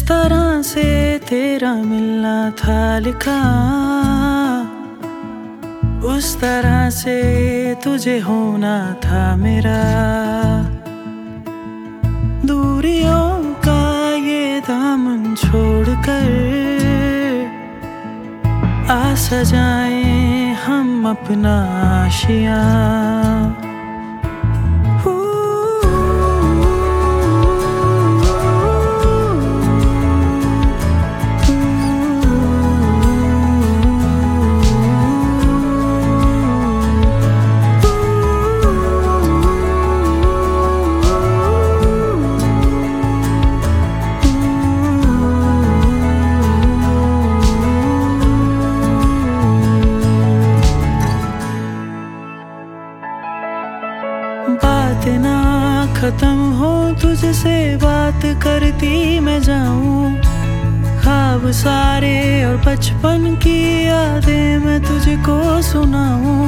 तरह से तेरा मिलना था लिखा, उस तरह से तुझे होना था मेरा। दूरियों का ये दामन छोड़कर आ सजाएं हम अपना आशियाँ। बात ना खत्म हो तुझसे बात करती मैं जाऊं, ख्वाब सारे और बचपन की यादें मैं तुझको सुनाऊं।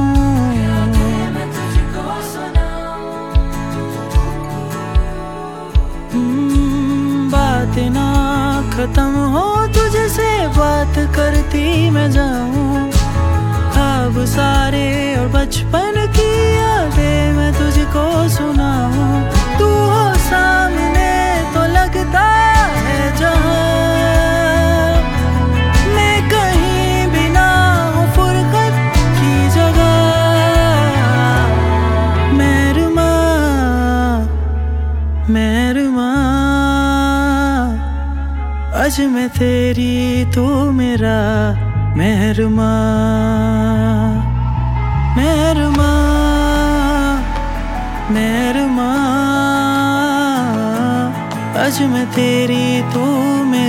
बात ना खत्म हो तुझसे बात करती मैं जाऊं, ख्वाब सारे और बचपन की यादें मैं तुझको सुनाऊं। तू हो सामने तो लगता है जहां, मैं कहीं भी ना हूँ फुरकत की जगह। मेहरमा मेहरमा आज मैं तेरी तू मेरा मेहरमा। मेहरमा मेहरमा आज मैं तेरी तू मेरा।